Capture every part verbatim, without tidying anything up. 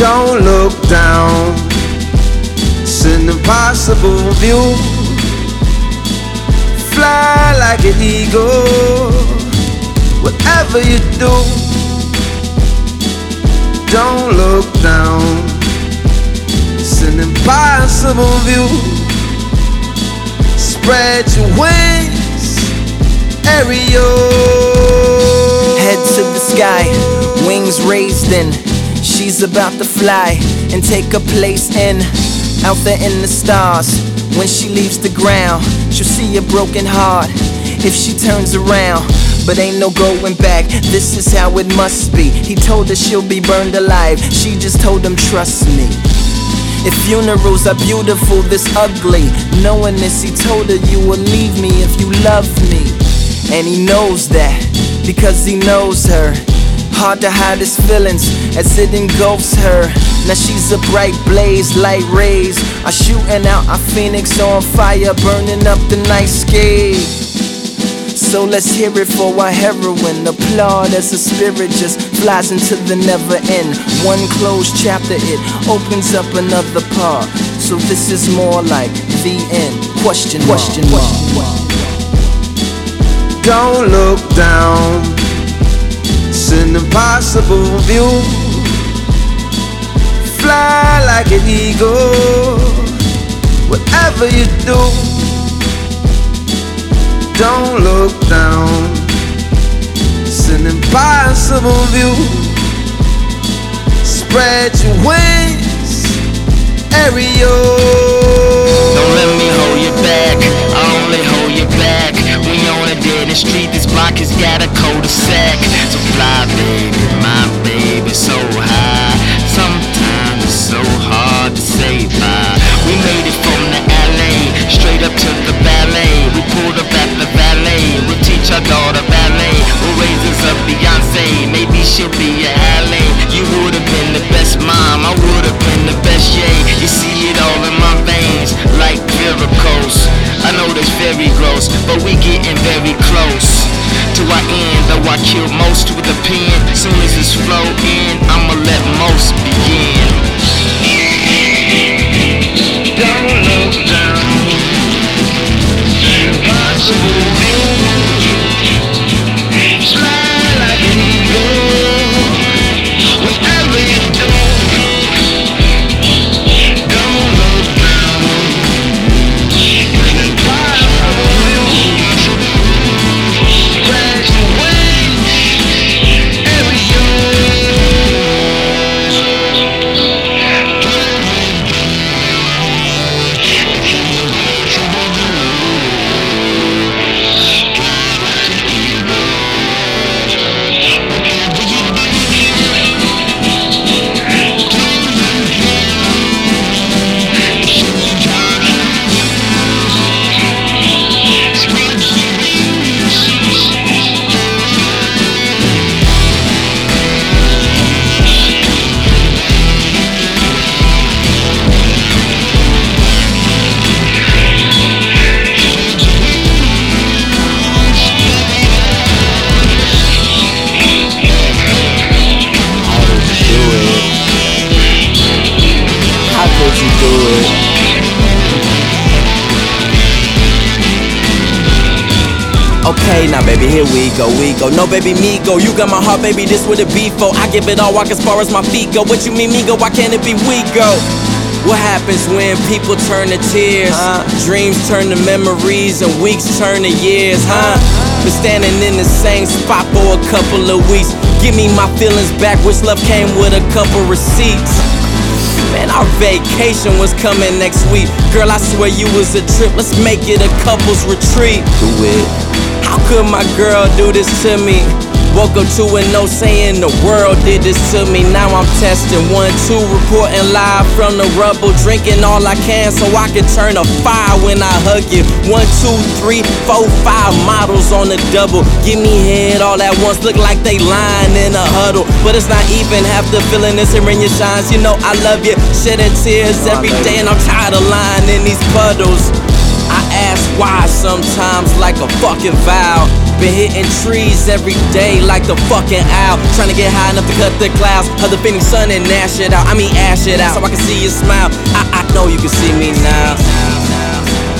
Don't look down, it's an impossible view. Fly like an eagle, whatever you do. Don't look down, it's an impossible view. Spread your wings, Ariel. Head to the sky, wings raised in. She's about to fly and take a place in, out there in the stars. When she leaves the ground, she'll see a broken heart if she turns around. But ain't no going back, this is how it must be. He told her she'll be burned alive, she just told him trust me. If funerals are beautiful, this ugly, knowing this, he told her you will leave me if you love me. And he knows that, because he knows her. Hard to hide his feelings as it engulfs her. Now she's a bright blaze, light rays are shooting out a phoenix on fire, burning up the night sky. So let's hear it for our heroine. Applaud as the spirit just flies into the never end. One closed chapter, it opens up another part. So this is more like the end. Question, question, question. Don't look down, it's an impossible view. Fly like an eagle, whatever you do. Don't look down, it's an impossible view. Spread your wings, Ariel. Don't let me hold you back, I only hold you back. We on a dead street, this block has got a cul-de-sac. So fly baby, my baby, so high. Sometimes it's so hard to say bye. We made it from the L A, straight up to the ballet. We pulled up at the valet, we'll teach our daughter ballet. We'll raise us up Beyonce, maybe she'll be a Halle. You would've been the best mom, I would've been the best yay. You see it all in my veins, like miracles. I know that's very gross, but we getting very close to our end. Though I kill most with a pen, soon as this flow in, I'ma let most begin. Don't look down, impossible view. Fly like an eagle, whatever you do. Don't look down, an impossible view. Spread your wings, Ariel. Okay, now baby, here we go, we go. No, baby, me go. You got my heart, baby, this what it be for. I give it all, walk as far as my feet go. What you mean, me go? Why can't it be we go? What happens when people turn to tears? Uh, Dreams turn to memories and weeks turn to years, huh? Been standing in the same spot for a couple of weeks. Give me my feelings back, which love came with a couple receipts. Man, our vacation was coming next week. Girl, I swear you was a trip. Let's make it a couple's retreat. Do it. How could my girl do this to me? Woke up to a note saying the world did this to me. Now I'm testing one, two, reporting live from the rubble. Drinking all I can so I can turn a fire when I hug you. One, two, three, four, five models on the double. Give me head all at once, look like they lying in a huddle. But it's not even half the feeling that's here in your shines. You know I love you, shedding tears every day, and I'm tired of lying in these puddles. I ask why sometimes like a fucking vow. Been hitting trees every day like the fucking owl, trying to get high enough to cut the clouds of the Phoenix sun and ash it out. I mean ash it out so I can see you smile. I, I know you can see me now.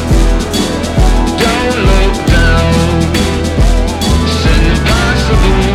Don't look down, it's impossible.